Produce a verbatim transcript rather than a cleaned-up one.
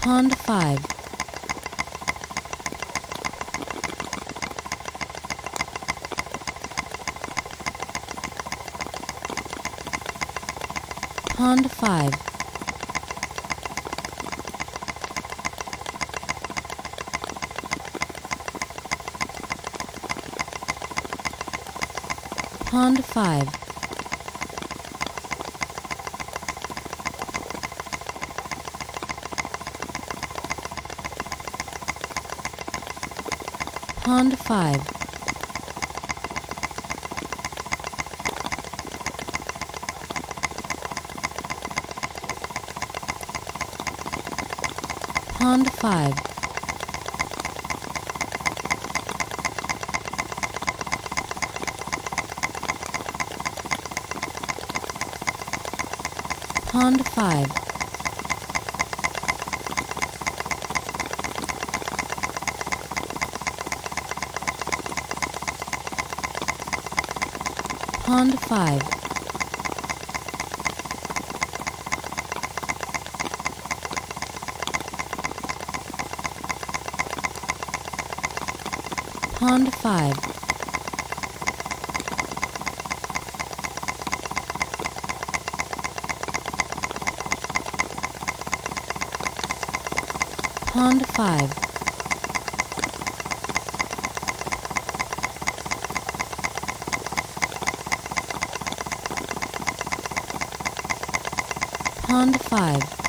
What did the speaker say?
Pond five. Pond five. Pond five. Pond five. Pond five. Pond five. Pond five. Pond five. Pond five. Pond five.